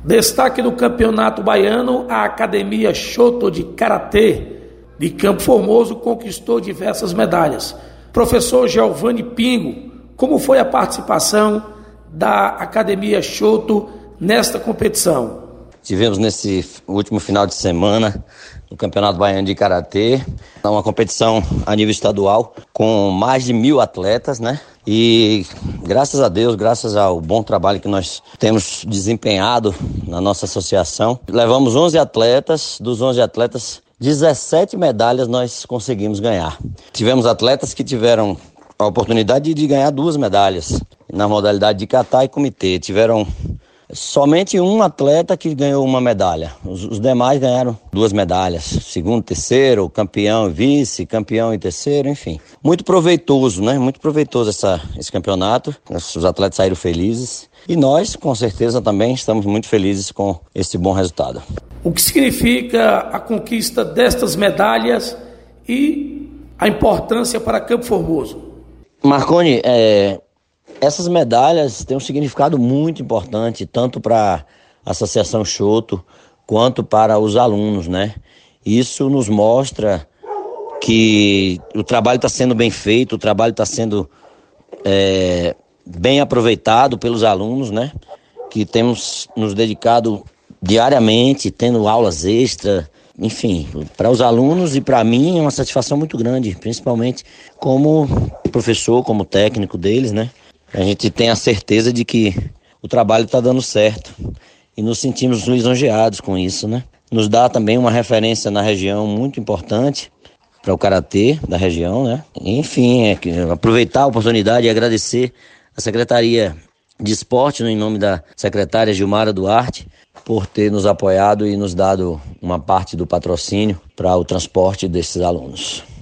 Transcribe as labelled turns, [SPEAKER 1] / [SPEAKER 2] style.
[SPEAKER 1] Destaque do Campeonato Baiano, a Academia Shoto de Karatê de Campo Formoso conquistou diversas medalhas. Professor Giovanni Pingo, como foi a participação da Academia Shoto nesta competição?
[SPEAKER 2] Tivemos nesse último final de semana no Campeonato Baiano de Karatê, uma competição a nível estadual com mais de 1.000 atletas, né? E graças a Deus, graças ao bom trabalho que nós temos desempenhado na nossa associação, levamos 11 atletas, dos 11 atletas, 17 medalhas nós conseguimos ganhar. Tivemos atletas que tiveram a oportunidade de ganhar 2 medalhas na modalidade de kata e comitê. Tiveram somente um atleta que ganhou uma medalha. Os demais ganharam 2 medalhas. Segundo, terceiro, campeão e vice, campeão e terceiro, enfim. Muito proveitoso, né? Muito proveitoso esse campeonato. Os atletas saíram felizes. E nós, com certeza, também estamos muito felizes com esse bom resultado.
[SPEAKER 1] O que significa a conquista destas medalhas e a importância para Campo Formoso?
[SPEAKER 2] Marconi, essas medalhas têm um significado muito importante, tanto para a Associação Shoto quanto para os alunos, né? Isso nos mostra que o trabalho está sendo bem feito, o trabalho está sendo bem aproveitado pelos alunos, né? Que temos nos dedicado diariamente, tendo aulas extras, enfim, para os alunos e para mim é uma satisfação muito grande, principalmente como professor, como técnico deles, né? A gente tem a certeza de que o trabalho está dando certo e nos sentimos lisonjeados com isso, né? Nos dá também uma referência na região muito importante para o karatê da região, né? Enfim, aproveitar a oportunidade e agradecer a Secretaria de Esporte, em nome da secretária Gilmara Duarte, por ter nos apoiado e nos dado uma parte do patrocínio para o transporte desses alunos.